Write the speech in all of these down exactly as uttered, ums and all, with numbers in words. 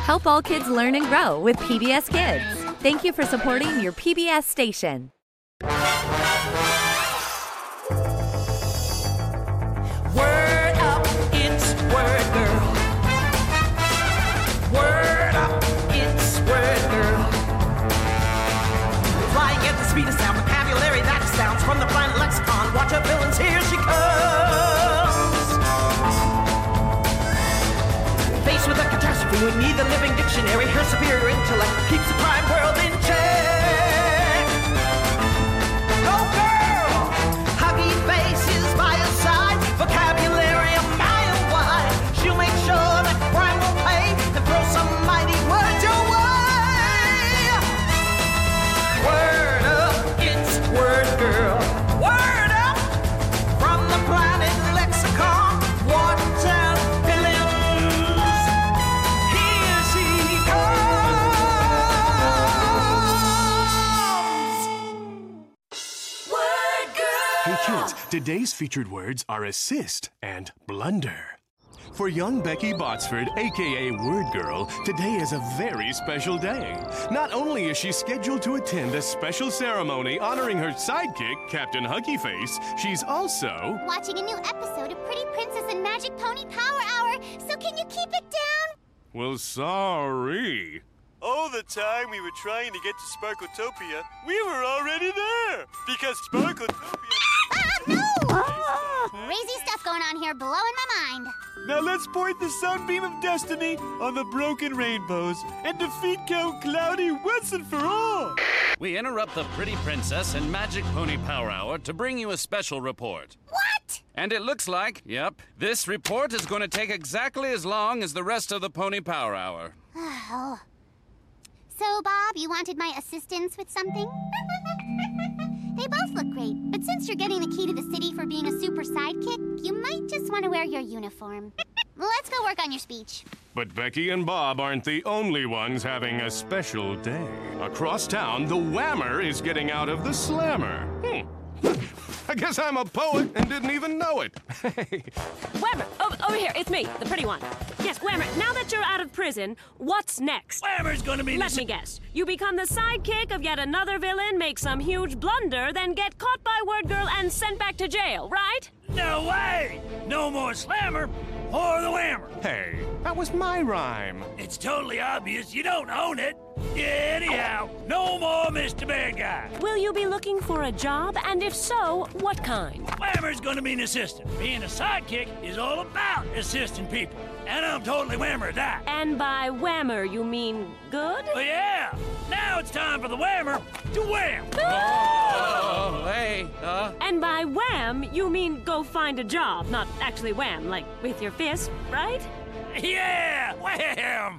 Help all kids learn and grow with P B S Kids. Thank you for supporting your P B S station. Word up, it's Word Girl. Word up, it's Word Girl. Flying at the speed of sound, vocabulary that sounds from the planet lexicon. Watch her villains, here she comes. Faced with a catastrophe, we need the living dictionary. Her superior intellect keeps the crime world in check. Go girl! Huggy faces by her side, vocabulary a mile wide. She'll make sure that crime will pay and throw some mighty words your way. Word up, it's Word Girl. Word up from the planet lexicon. Watertown villains. Here she comes. Word Girl. Hey kids, today's featured words are assist and blunder. For young Becky Botsford, aka Word Girl, today is a very special day. Not only is she scheduled to attend a special ceremony honoring her sidekick, Captain Huggy Face, she's also watching a new episode of Pretty Princess and Magic Pony Power Hour, so can you keep it down? well, sorry. All the time we were trying to get to Sparkletopia, we were already there! Because Sparkletopia... Ah, no! Crazy stuff going on here, blowing my mind. Now let's point the sunbeam of destiny on the broken rainbows and defeat Count Cloudy once and for all! We interrupt the Pretty Princess and Magic Pony Power Hour to bring you a special report. What? And it looks like, yep, this report is going to take exactly as long as the rest of the Pony Power Hour. Oh. So, Bob, you wanted my assistance with something? They both look great, but since you're getting the key to the city for being a super sidekick, you might just want to wear your uniform. Let's go work on your speech. But Becky and Bob aren't the only ones having a special day. Across town, the Whammer is getting out of the Slammer. Hmm. I guess I'm a poet and didn't even know it. Whammer, over, over here, it's me, the pretty one. Yes, Whammer, now that you're out of prison, what's next? Whammer's gonna be Let the... me guess. You become the sidekick of yet another villain, make some huge blunder, then get caught by Word Girl and sent back to jail, right? No way! No more Slammer or the Whammer. Hey, that was my rhyme. It's totally obvious you don't own it. Yeah, anyhow, no more Mister Bad Guy. Will you be looking for a job? And if so, what kind? Whammer's gonna be an assistant. Being a sidekick is all about assisting people. And I'm totally Whammer at that. And by Whammer, you mean good? Oh, yeah! Now it's time for the Whammer to wham! Oh, hey, uh... And by wham, you mean go find a job, not actually wham, like with your fist, right? Yeah! Wham!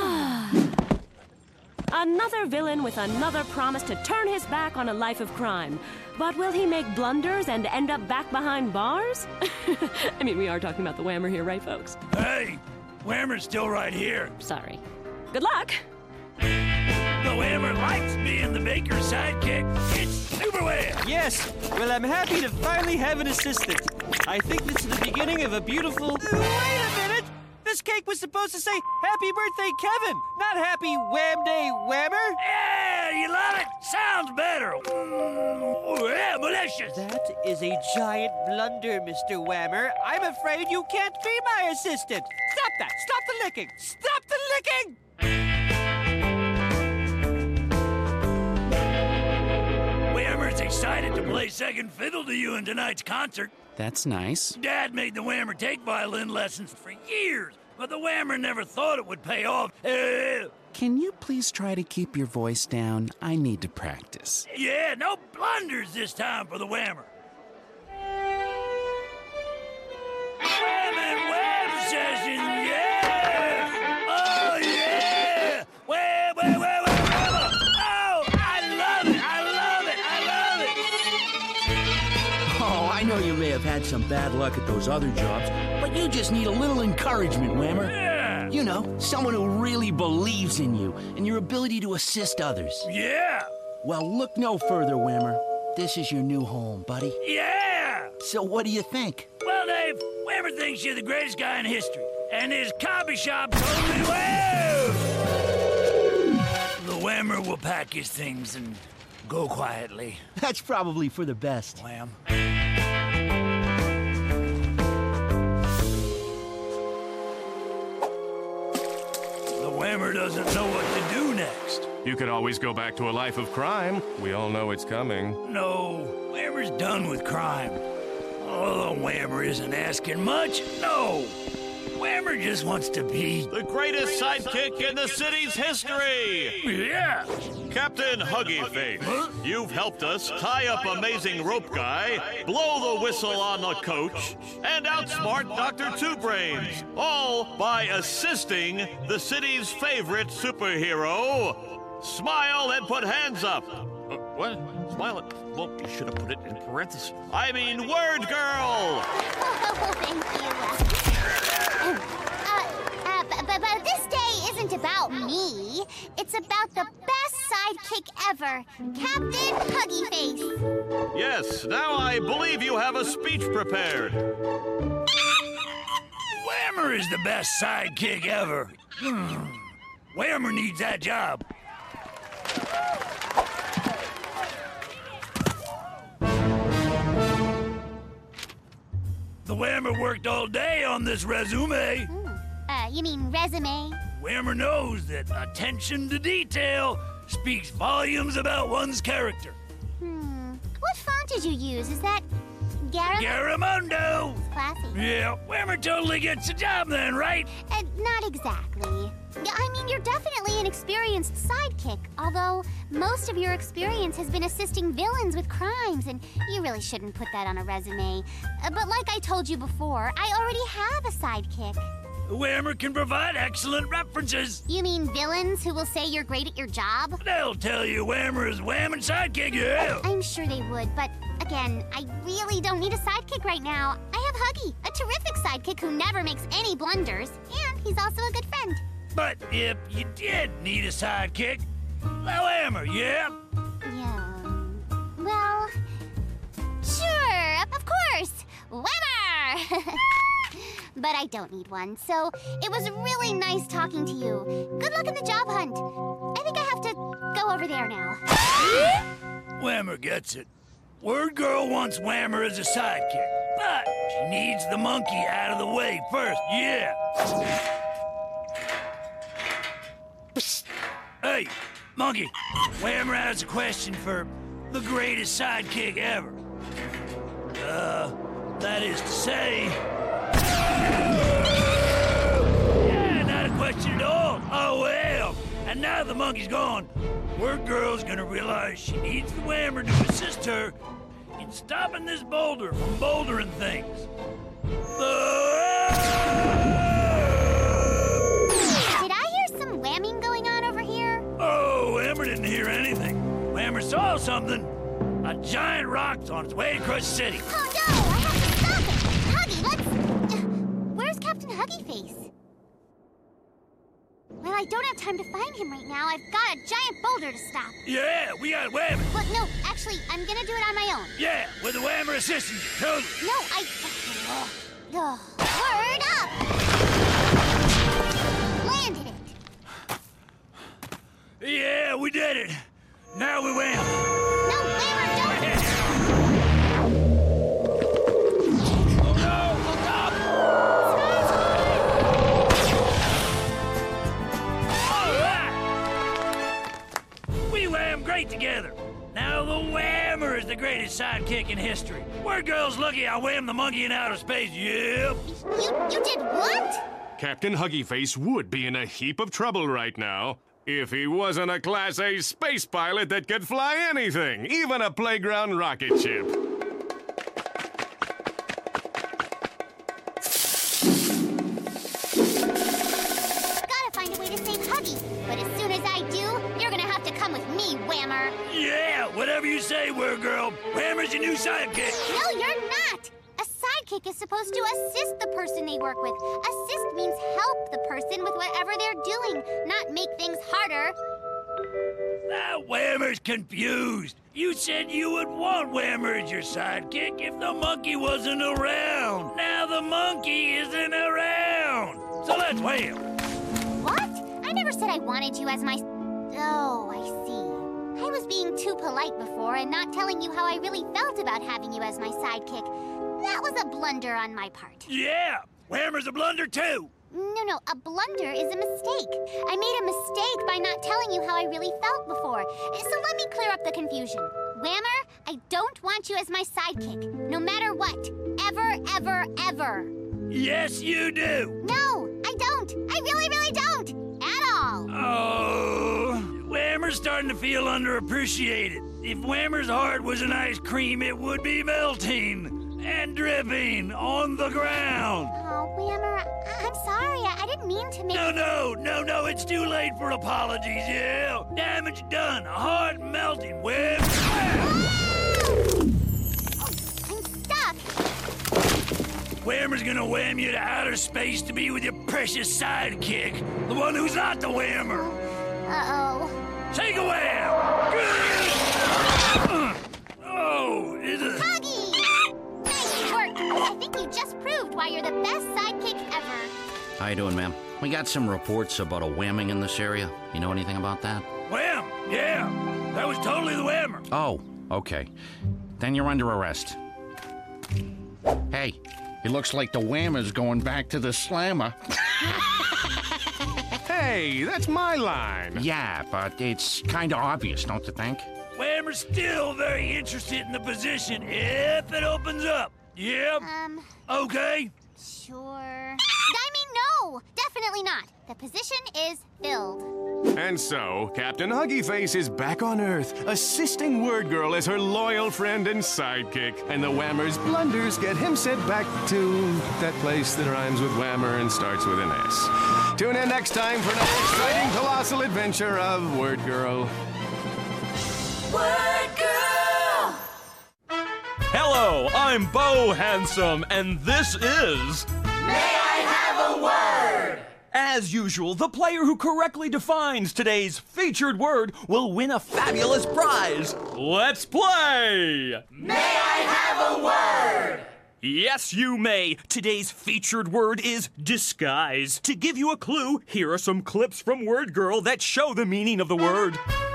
Another villain with another promise to turn his back on a life of crime. But will he make blunders and end up back behind bars? I mean, we are talking about the Whammer here, right, folks? Hey, Whammer's still right here. Sorry. Good luck. The Whammer likes being the baker's sidekick. It's Super Wham! Yes, well, I'm happy to finally have an assistant. I think this is the beginning of a beautiful... Wait a minute! This cake was supposed to say, Happy Birthday, Kevin, not Happy Wham Day Whammer. Yeah, you love it? Sounds better. Mm, yeah, malicious. That is a giant blunder, Mister Whammer. I'm afraid you can't be my assistant. Stop that. Stop the licking. Stop the licking! Whammer's excited to play second fiddle to you in tonight's concert. That's nice. Dad made the Whammer take violin lessons for years, but the Whammer never thought it would pay off. Uh, Can you please try to keep your voice down? I need to practice. yeah, no blunders this time for the Whammer. Wham and Wham session, yeah! Oh, yeah! Wham, wham, wham, wham, wham! Oh, I love it, I love it, I love it! Oh, I know you may have had some bad luck at those other jobs, but you just need a little encouragement, Whammer. Yeah! You know, someone who really believes in you and your ability to assist others. Yeah! Well, look no further, Whammer. This is your new home, buddy. Yeah! So what do you think? Well, Dave, Whammer thinks you're the greatest guy in history, and his coffee shop totally well. Whammer will pack his things and go quietly. That's probably for the best. Wham. The Whammer doesn't know what to do next. You could always go back to a life of crime. We all know it's coming. No, Whammer's done with crime. Oh, the Whammer isn't asking much. No. Whammer just wants to be the greatest sidekick in the city's history! Yeah! Captain Huggy Face, huh? You've helped us tie up Amazing Rope Guy, blow the whistle on the coach, and outsmart Doctor Two Brains, all by assisting the city's favorite superhero. Smile and put hands up. Uh, what? Smile it? Well, you should have put it in parentheses. I mean, Word Girl! Oh, thank you. Uh, uh, but, but, but this day isn't about me. It's about the best sidekick ever, Captain Huggy Face. Yes, now I believe you have a speech prepared. Whammer is the best sidekick ever. Hmm. Whammer needs that job. The Whammer worked all day on this resume. Mm. Uh, you mean resume? Whammer knows that attention to detail speaks volumes about one's character. Hmm. What font did you use? Is that Garam- Garamundo? It's classy. Yeah, Whammer totally gets the job then, right? Uh, not exactly. I mean, you're definitely an experienced sidekick, although most of your experience has been assisting villains with crimes, and you really shouldn't put that on a resume. Uh, but like I told you before, I already have a sidekick. Whammer can provide excellent references. You mean villains who will say you're great at your job? They'll tell you Whammer is Wham and sidekick, yeah. I'm sure they would, but again, I really don't need a sidekick right now. I have Huggy, a terrific sidekick who never makes any blunders, and he's also a good friend. But if you did need a sidekick, the Whammer, yeah? Yeah. Well, sure, of course, Whammer! But I don't need one, so it was really nice talking to you. Good luck in the job hunt. I think I have to go over there now. Whammer gets it. Word Girl wants Whammer as a sidekick, but she needs the monkey out of the way first, yeah. Hey, monkey, Whammer has a question for the greatest sidekick ever. Uh, that is to say... Yeah, not a question at all. Oh, well. And now the monkey's gone, Word Girl's gonna realize she needs the Whammer to assist her in stopping this boulder from bouldering things. Did I hear some whamming going on over here? Oh, Whammer didn't hear anything. Whammer saw something. A giant rock's on its way to crush the city. Oh, no! I have to stop it! Huggy, let's... Uh, where's Captain Huggy Face? Well, I don't have time to find him right now. I've got a giant boulder to stop. Yeah, we got Whammer. Well, no, actually, I'm gonna do it on my own. Yeah, with the Whammer assisting you, totally. No, I... Oh, word up! Landed it. Yeah, we did it. Now we wham. No, Whammer, don't... Oh, no, look up! We wham great together. Now the Whammer is the greatest sidekick in history. Word Girl's lucky I whammed the monkey in outer space, yep. You, you did what? Captain Huggy Face would be in a heap of trouble right now if he wasn't a Class A space pilot that could fly anything, even a playground rocket ship. Gotta find a way to save Huggy, but as soon as I do, you're gonna have to come with me, Whammer. Yeah, whatever you say, Word Girl. Whammer's your new sidekick. No, you're not. A sidekick is supposed to assist the person they work with. Assist means help the person with whatever they're doing, not make things harder. That Whammer's confused. You said you would want Whammer as your sidekick if the monkey wasn't around. Now the monkey isn't around. So let's wham. What? I never said I wanted you as my Oh, I see. I was being too polite before and not telling you how I really felt about having you as my sidekick. That was a blunder on my part. Yeah, Whammer's a blunder too. No, no, a blunder is a mistake. I made a mistake by not telling you how I really felt before. So let me clear up the confusion. Whammer, I don't want you as my sidekick, no matter what. Ever, ever, ever. Yes, you do. No, I don't. I really, really don't. At all. Oh, Whammer's starting to feel underappreciated. If Whammer's heart was an ice cream, it would be melting and dripping on the ground. Oh, Whammer, I- I'm sorry. I-, I didn't mean to make... No, no, no, no, it's too late for apologies, yeah. Damage done, heart melting, Wham. I'm stuck. Whammer's gonna wham you to outer space to be with your precious sidekick, the one who's not the Whammer. Uh-oh. Take a wham! Oh, is it... Huggy! Nice work. I think you just proved why you're the best sidekick ever. How you doing, ma'am? We got some reports about a whamming in this area. You know anything about that? Wham! Yeah, that was totally the Whammer. Oh, okay. Then you're under arrest. Hey, it looks like the Whammer's going back to the slammer. Hey, that's my line. Yeah, but it's kind of obvious, don't you think? Whammer's still very interested in the position if it opens up. Yep. Um... Okay. Sure. I mean, no! Definitely not. The position is filled. And so, Captain Huggy Face is back on Earth, assisting Word Girl as her loyal friend and sidekick. And the Whammer's blunders get him sent back to that place that rhymes with Whammer and starts with an S. Tune in next time for another exciting colossal adventure of Word Girl. Word Girl! Hello, I'm Bo Handsome, and this is... May I have a word? As usual, the player who correctly defines today's featured word will win a fabulous prize. Let's play! May I have a word? Yes, you may. Today's featured word is disguise. To give you a clue, here are some clips from Word Girl that show the meaning of the word.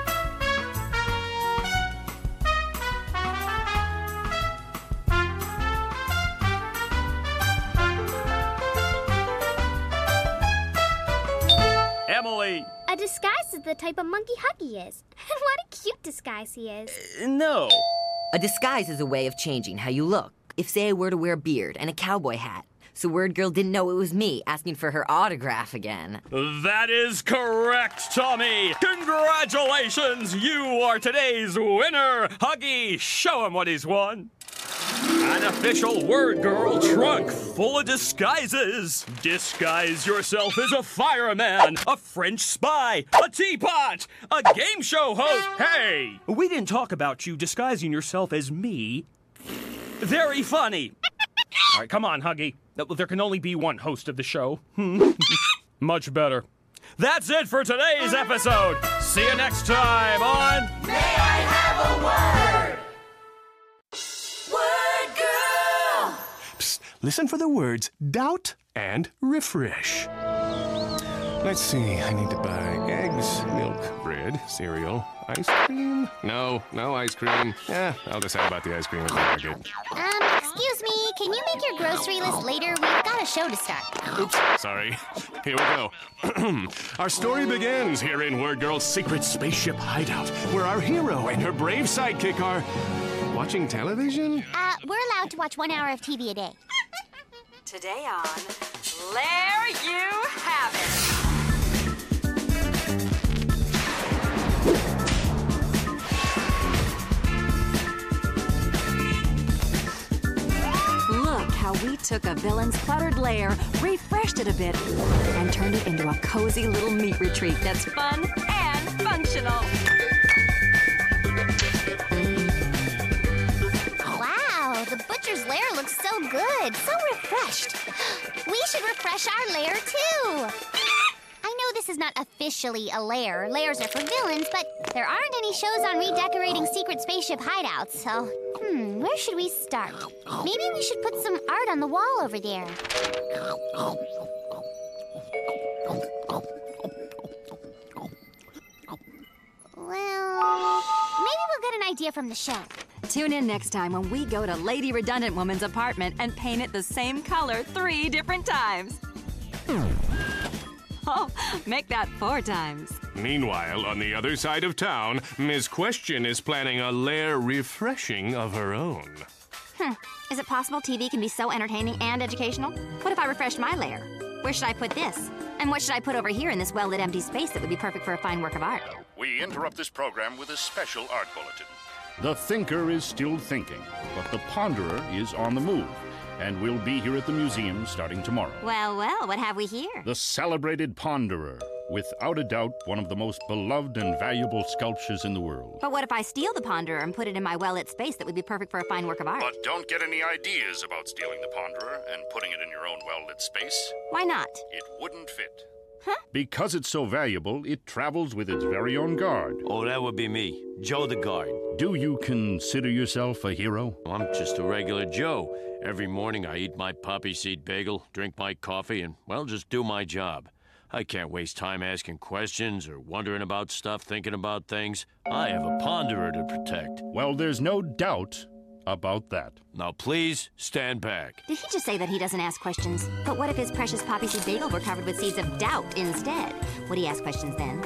Emily. A disguise is the type of monkey Huggy is. And what a cute disguise he is. Uh, no. A disguise is a way of changing how you look. If, say, I were to wear a beard and a cowboy hat, so Word Girl didn't know it was me asking for her autograph again. That is correct, Tommy. Congratulations. You are today's winner. Huggy, show him what he's won. An official Word Girl trunk full of disguises. Disguise yourself as a fireman, a French spy, a teapot, a game show host. Hey, we didn't talk about you disguising yourself as me. Very funny. All right, come on, Huggy. There can only be one host of the show. Much better. That's it for today's episode. See you next time on... May I have a word? Word Girl! Psst, listen for the words doubt and refresh. Let's see, I need to buy eggs, milk, bread, cereal, ice cream. No, no ice cream. Yeah, I'll decide about the ice cream at the market. Um, excuse me, can you make your grocery list later? We've got a show to start. Oops, sorry. Here we go. Our story begins here in Word Girl's secret spaceship hideout, where our hero and her brave sidekick are watching television? Uh, we're allowed to watch one hour of T V a day. Today on There You Have It. Look how we took a villain's cluttered lair, refreshed it a bit, and turned it into a cozy little meat retreat that's fun and functional. Wow, the butcher's lair looks so good, so refreshed. We should refresh our lair too. I know this is not officially a lair. Lairs are for villains, but there aren't any shows on redecorating secret spaceship hideouts, so... Hmm, where should we start? Maybe we should put some art on the wall over there. idea from the show. Tune in next time when we go to Lady Redundant Woman's apartment and paint it the same color three different times. Oh, make that four times. Meanwhile, on the other side of town, Miz Question is planning a lair refreshing of her own. Hmm. Is it possible T V can be so entertaining and educational? What if I refreshed my lair? Where should I put this? And what should I put over here in this well-lit empty space that would be perfect for a fine work of art? We interrupt this program with a special art bulletin. The thinker is still thinking, but the ponderer is on the move, and will be here at the museum starting tomorrow. Well, well, what have we here? The celebrated ponderer, without a doubt one of the most beloved and valuable sculptures in the world. But what if I steal the ponderer and put it in my well-lit space that would be perfect for a fine work of art? But don't get any ideas about stealing the ponderer and putting it in your own well-lit space. Why not? It wouldn't fit. Huh? Because it's so valuable, it travels with its very own guard. Oh, that would be me, Joe the guard. Do you consider yourself a hero? I'm just a regular Joe. Every morning I eat my poppy seed bagel, drink my coffee, and, well, just do my job. I can't waste time asking questions or wondering about stuff, thinking about things. I have a ponderer to protect. Well, there's no doubt about that. Now, please, stand back. Did he just say that he doesn't ask questions? But what if his precious poppy seed bagel were covered with seeds of doubt instead? Would he ask questions then?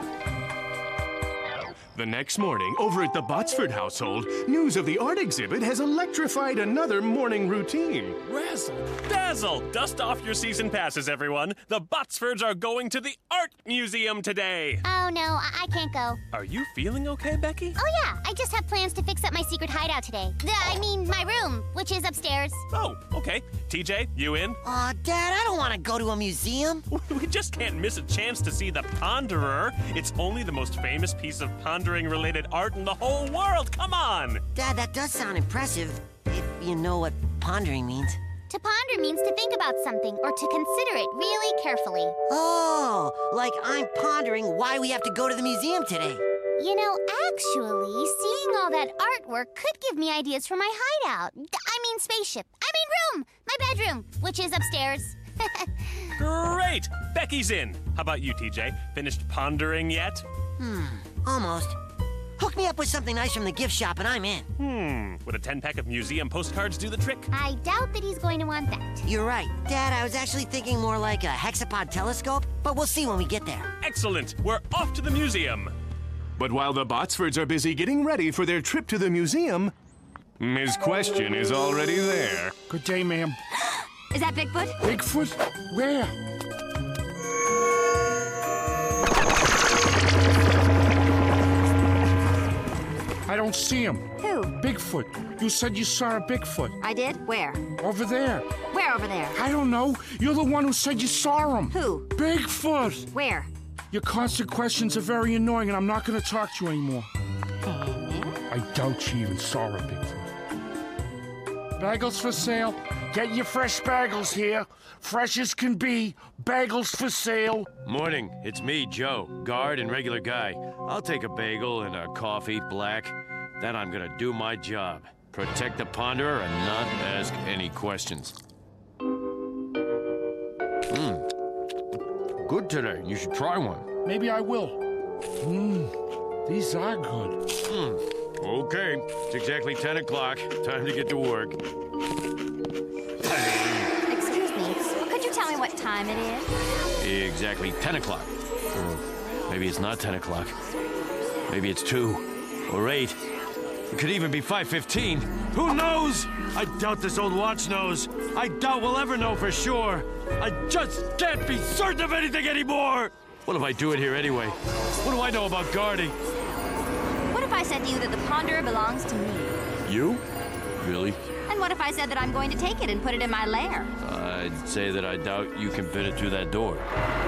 The next morning, over at the Botsford household, news of the art exhibit has electrified another morning routine. Razzle dazzle! Dust off your season passes, everyone. The Botsfords are going to the Art Museum today. Oh, no, I, I can't go. Are you feeling okay, Becky? Oh, yeah. I just have plans to fix up my secret hideout today. The, I mean, my room, which is upstairs. Oh, okay. T J, you in? Aw, uh, Dad, I don't want to go to a museum. We just can't miss a chance to see the Ponderer. It's only the most famous piece of pondering-related art in the whole world. Come on! Dad, that does sound impressive, if you know what pondering means. To ponder means to think about something or to consider it really carefully. Oh, like I'm pondering why we have to go to the museum today. You know, actually, seeing all that artwork could give me ideas for my hideout. I mean spaceship. I mean room. My bedroom, which is upstairs. Great! Becky's in. How about you, T J? Finished pondering yet? Hmm, almost. Hook me up with something nice from the gift shop and I'm in. Hmm, would a ten-pack of museum postcards do the trick? I doubt that he's going to want that. You're right. Dad, I was actually thinking more like a hexapod telescope, but we'll see when we get there. Excellent. We're off to the museum. But while the Botsfords are busy getting ready for their trip to the museum, Miz Question is already there. Good day, ma'am. Is that Bigfoot? Bigfoot? Where? I don't see him. Who? Bigfoot. You said you saw a Bigfoot. I did? Where? Over there. Where over there? I don't know. You're the one who said you saw him. Who? Bigfoot. Where? Your constant questions are very annoying, and I'm not going to talk to you anymore. I doubt you even saw a Bigfoot. Bagels for sale. Get your fresh bagels here. Fresh as can be. Bagels for sale. Morning. It's me, Joe, guard and regular guy. I'll take a bagel and a coffee, black. Then I'm gonna do my job. Protect the ponderer and not ask any questions. Mmm. Good today. You should try one. Maybe I will. Mmm. These are good. Mmm. Okay. It's exactly ten o'clock. Time to get to work. Excuse me. Could you tell me what time it is? Exactly ten o'clock. Or maybe it's not ten o'clock. Maybe it's two or eight. It could even be five fifteen. Who knows? I doubt this old watch knows. I doubt we'll ever know for sure. I just can't be certain of anything anymore. What if I do it here anyway? What do I know about guarding? What if I said to you that the ponderer belongs to me? You? Really? And what if I said that I'm going to take it and put it in my lair? I'd say that I doubt you can fit it through that door.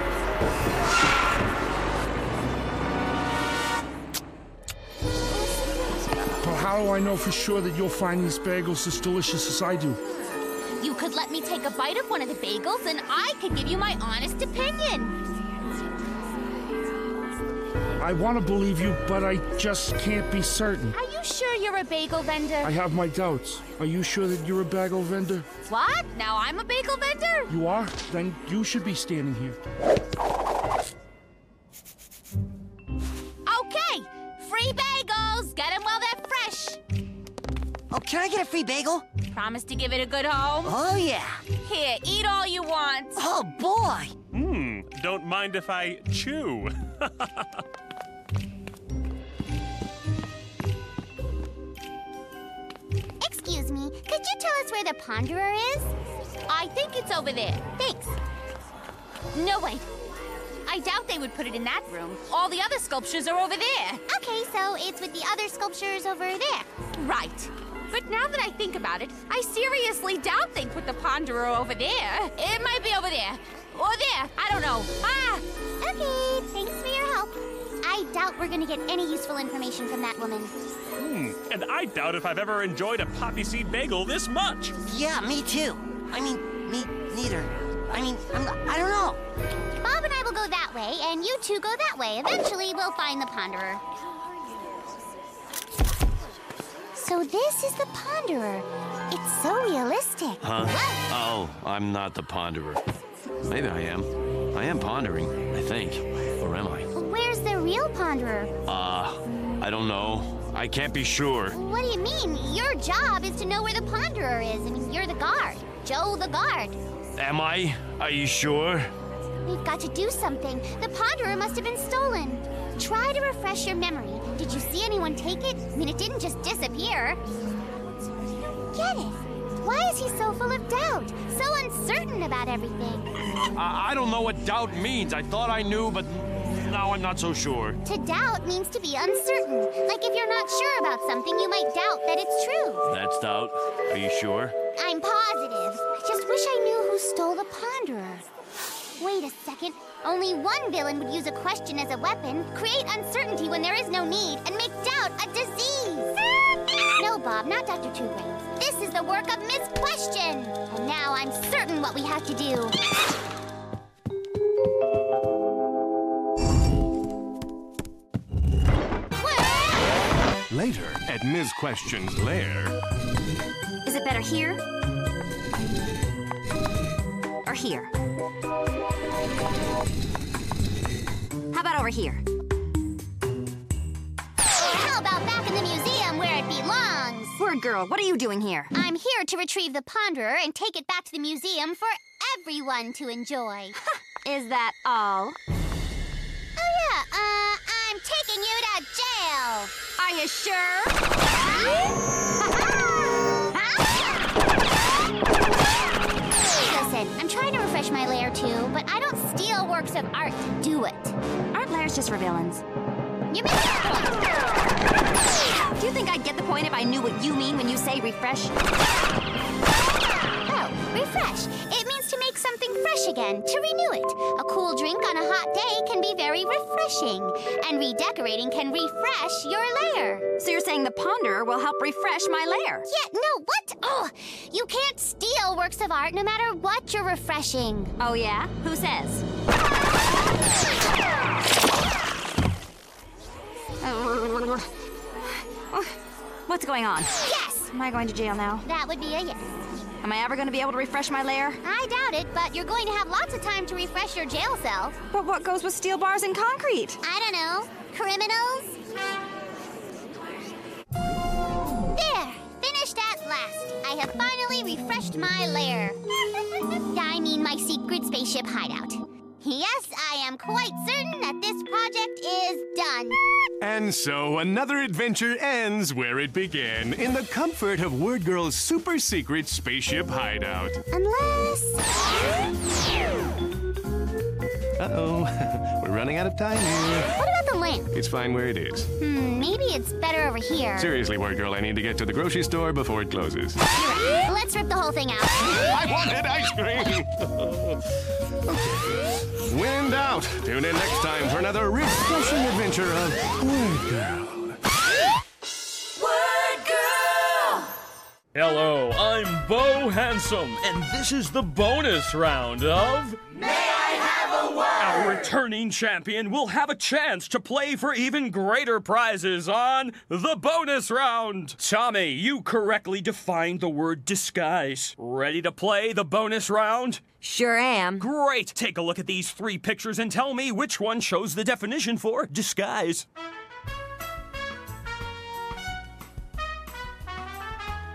But how do I know for sure that you'll find these bagels as delicious as I do? You could let me take a bite of one of the bagels and I could give you my honest opinion. I want to believe you, but I just can't be certain. Are you sure you're a bagel vendor? I have my doubts. Are you sure that you're a bagel vendor? What? Now I'm a bagel vendor? You are? Then you should be standing here. Okay, free bagels. Get them while they're fresh Oh, can I get a free bagel? Promise to give it a good home? Oh, yeah. Here, eat all you want. Oh, boy. Hmm, don't mind if I chew. Excuse me, could you tell us where the Ponderer is? I think it's over there. Thanks. No, wait. I doubt they would put it in that room. All the other sculptures are over there. Okay, so it's with the other sculptures over there. Right. But now that I think about it, I seriously doubt they put the Ponderer over there. It might be over there. Or there. I don't know. Ah! Okay, thanks for your help. I doubt we're gonna get any useful information from that woman. Hmm, and I doubt if I've ever enjoyed a poppy seed bagel this much. Yeah, me too. I mean, me neither. I mean, I'm not, I don't know. Bob and I will go that way, and you two go that way. Eventually, we'll find the Ponderer. So this is the Ponderer. It's so realistic. Huh? Oh, I'm not the Ponderer. Maybe I am. I am pondering, I think. Or am I? Where's the real Ponderer? Uh, I don't know. I can't be sure. What do you mean? Your job is to know where the Ponderer is. I mean, you're the guard. Joe the guard. Am I? Are you sure? We've got to do something. The Ponderer must have been stolen. Try to refresh your memory. Did you see anyone take it? I mean, it didn't just disappear. Get it? Why is he so full of doubt? So uncertain about everything? I, I don't know what doubt means. I thought I knew, but now I'm not so sure. To doubt means to be uncertain. Like if you're not sure about something, you might doubt that it's true. That's doubt. Are you sure? I'm positive. I just wish I knew who stole the Ponderer. Wait a second. Only one villain would use a question as a weapon, create uncertainty when there is no need, and make doubt a disease. No, Bob, not Doctor Two Brains. This is the work of Miss Question. And now I'm certain what we have to do. Later, at Miz Question's lair. Is it better here? Or here? How about over here? How about back in the museum where it belongs? Word Girl, what are you doing here? I'm here to retrieve the Ponderer and take it back to the museum for everyone to enjoy. Is that all? Oh, yeah, uh, I'm taking you to jail. Are you sure? Listen, I'm trying to refresh my lair too, but I don't steal works of art to do it. Aren't lairs just for villains? You mean Do you think I'd get the point if I knew what you mean when you say refresh? Oh, refresh. It means to make something fresh again, to renew it. A cool drink on a hot day can be very refreshing, and redecorating can refresh your lair. So you're saying the Ponderer will help refresh my lair? Yeah, no, what? Oh, you can't steal works of art no matter what you're refreshing. Oh, yeah? Who says? What's going on? Yes! Am I going to jail now? That would be a yes. Am I ever going to be able to refresh my lair? I doubt it, but you're going to have lots of time to refresh your jail cell. But what goes with steel bars and concrete? I don't know. Criminals? There! Finished at last. I have finally refreshed my lair. I mean my secret spaceship hideout. Yes, I am quite certain that this project is done. And so another adventure ends where it began, in the comfort of Word Girl's super secret spaceship hideout. Unless... Uh-oh, we're running out of time here. What about the lamp? It's fine where it is. Hmm, maybe it's better over here. Seriously, Word Girl, I need to get to the grocery store before it closes. You're right. Let's rip the whole thing out. I wanted ice cream! When in doubt, tune in next time for another refreshing adventure of Word Girl. Word Girl! Hello, I'm Bo Handsome, and this is the bonus round of... May I have a word? Our returning champion will have a chance to play for even greater prizes on the bonus round. Tommy, you correctly defined the word disguise. Ready to play the bonus round? Sure am. Great! Take a look at these three pictures and tell me which one shows the definition for disguise.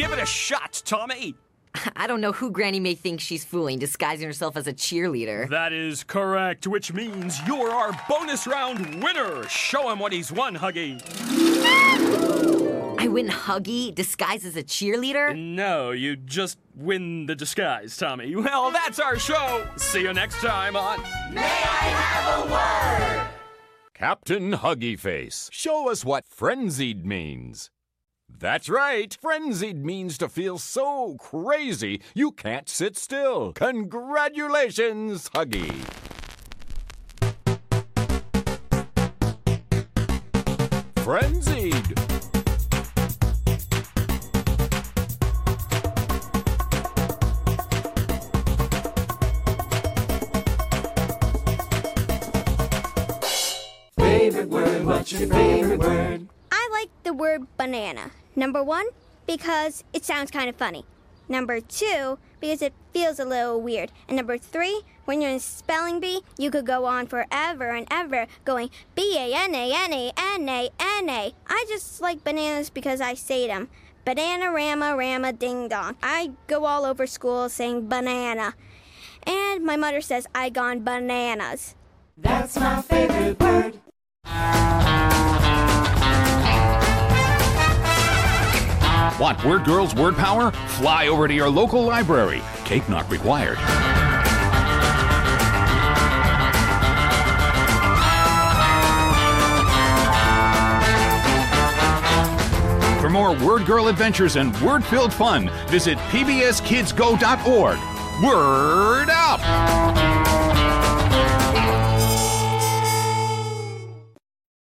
Give it a shot, Tommy. I don't know who Granny may think she's fooling, disguising herself as a cheerleader. That is correct, which means you're our bonus round winner. Show him what he's won, Huggy. I win Huggy, disguised as a cheerleader? No, you just win the disguise, Tommy. Well, that's our show. See you next time on May I Have a Word? Captain Huggy Face, show us what frenzied means. That's right, frenzied means to feel so crazy you can't sit still. Congratulations, Huggy. Frenzied. Favorite word, what's your favorite word? I like the word banana. Number one, because it sounds kind of funny. Number two, because it feels a little weird. And number three, when you're in spelling bee, you could go on forever and ever going B A N A N A N A N A. I just like bananas because I say them. Banana, rama, rama, ding dong. I go all over school saying banana. And my mother says I gone bananas. That's my favorite word. Want Word Girl's word power? Fly over to your local library. Cape not required. For more Word Girl adventures and word-filled fun, visit P B S Kids Go dot org. Word up!